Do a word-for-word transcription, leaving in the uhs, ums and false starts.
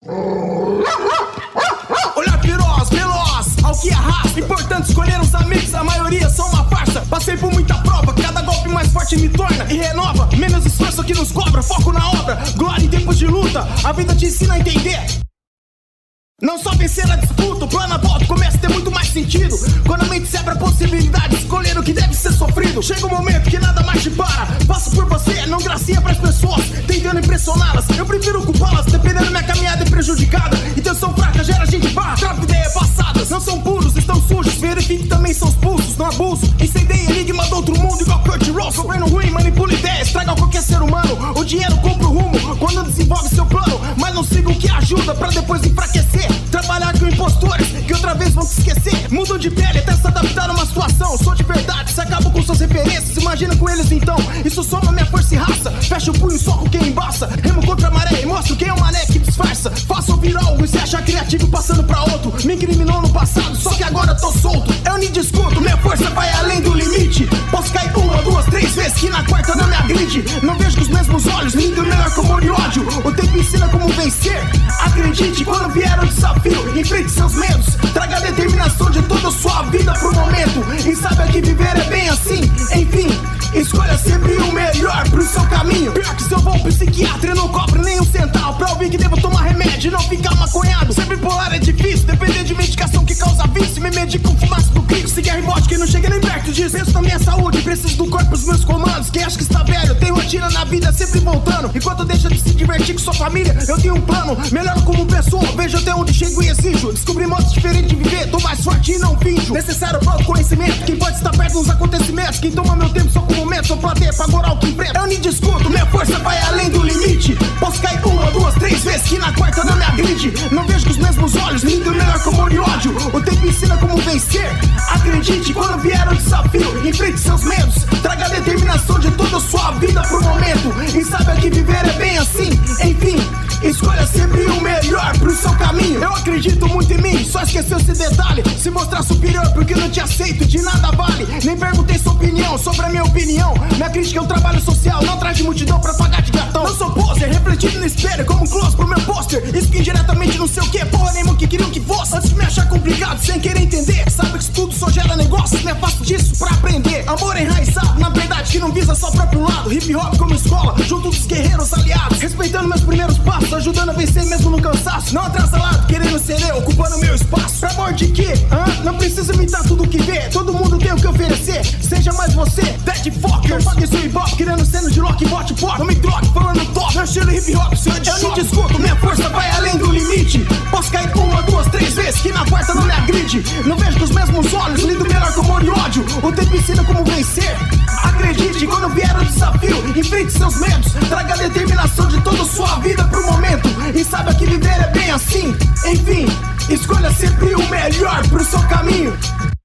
Olhar feroz, veloz, ao que arrasta. Importante escolher os amigos, a maioria são uma farsa. Passei por muita prova, cada golpe mais forte me torna e renova. Menos esforço que nos cobra, foco na obra. Glória em tempos de luta, a vida te ensina a entender. Não só vencer a disputa, o plano a volta começa a ter muito mais sentido. Quando a mente se abre a possibilidade de escolher o que deve ser sofrido. Chega um momento que nada mais te para. Faço por você, não gracinha pras pessoas, tentando impressioná-las. Eu prefiro culpá-las, dependendo minha caminhada é prejudicada. Intenção fraca gera gente barra, troca ideia passadas. Não são puros, estão sujos, verifique também seus pulsos. Não abuso, incendei enigma do outro mundo igual Kurt Russell. Governo ruim, manipula ideias, estraga qualquer ser humano. O dinheiro compra o rumo, quando desenvolve seu plano. Mas não siga o que ajuda, pra depois enfraquecer. Trabalhar com impostores que outra vez vão te esquecer. Mudam de pele até se adaptar a uma situação. Sou de verdade, se acaba com suas referências, imagina com eles então. Isso soma minha força e raça. Fecha o punho, soco quem embaça. Remo contra a maré e mostro quem é o mané que disfarça. Faça ouvir algo e se acha criativo passando pra outro. Me incriminou no passado, só que agora tô solto. Eu nem discuto, minha força vai além do limite. Posso cair uma, duas, três vezes que na quarta não me agride. Não vejo com os mesmos olhos, lindo e melhor com amor e ódio. O tempo ensina como vencer. Acredite quando vier o desafio. Enfrente seus medos, traga a determinação de toda a sua vida pro momento. E saiba que viver é bem assim. Enfim, escolha sempre o melhor pro seu caminho. Pior que seu bom psiquiatra, eu não cobro nem um centavo pra ouvir que devo tomar remédio e não ficar maconhado. Ser bipolar é difícil, depender de medicação que causa vício. Me medico com fumaça do crico, cigarro e vodka que não chega nem perto disso. Penso na minha saúde, preciso do corpo, os meus comandos. Quem acha que está velho, tem rotina na vida sempre voltando. Enquanto deixa de se divertir com sua família, eu tenho um plano. Melhoro como pessoa, vejo até onde chego e exijo. Descobri modos diferentes de viver, tô mais forte e não finjo. Necessário para o conhecimento, quem pode estar perto nos acontecimentos. Quem toma meu tempo só com momentos, sou plateia pra agora o que enfrenta. Eu nem discuto, minha força vai além do limite. Posso cair uma, duas, três vezes que na quarta não me agride. Não vejo com os mesmos olhos, lindo e melhor com amor e ódio. O tempo ensina como vencer. Acredite quando vier o desafio. Enfrente seus medos, traga a determinação de toda a sua vida pro momento. E saiba que viver é bem assim. Enfim, escolha sempre o melhor pro seu caminho. Eu acredito muito em mim, só esqueceu esse detalhe. Se mostrar superior porque eu não te aceito, de nada vale. Nem perguntei sua opinião sobre a minha opinião. Minha crítica é um trabalho social, não traz de multidão pra pagar de gatão. Não sou poser, refletido no espelho como um close pro meu pôster. Isso que indiretamente não sei o que, porra nenhuma que queriam que fosse. Antes de me achar complicado, sem querer entender. Sabe que isso tudo só gera negócios, me afasto disso pra aprender. Amor enraizado, na verdade que não visa só o próprio lado. Hip hop como escola, junto dos guerreiros aliados. Respeitando meus primeiros passos, ajudando a vencer mesmo no cansaço. Não atrasalado, querendo ser eu, ocupando meu espaço. Pra amor de quê? Hã? Não precisa imitar tudo que vê. Todo mundo tem o que oferecer, seja mais você. Dead Fockers, não pague seu hip-hop, querendo cenas de rock, bote pop. Não me troque, falando top, meu estilo hip-hop, seu é de Eu nem discuto, minha força vai além do limite. Posso cair uma, duas, três vezes que na quarta não me agride. Não vejo com os mesmos olhos, lindo melhor com amor e ódio. O tempo ensina como vencer. Acredite quando vier o desafio. Enfrente seus medos, traga a determinação de toda a sua vida pro momento. E saiba que viver é bem assim. Enfim, escolha sempre o melhor pro seu caminho.